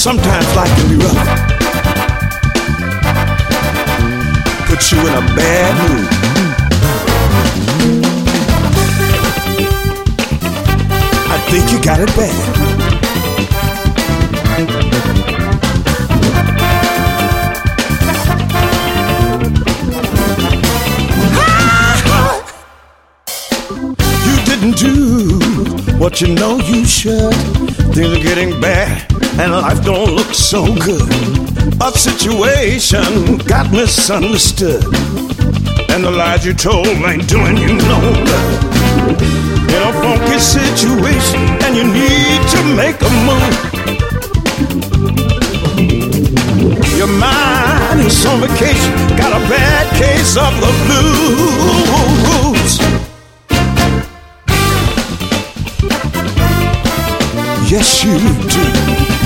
Sometimes life can be rough, put you in a bad mood. I think you got it bad. You didn't do what you know you should. Things are getting bad and life don't look so good. A situation got misunderstood, and the lies you told ain't doing you no good. In a funky situation and you need to make a move. Your mind is on vacation, got a bad case of the blues. Yes, you do.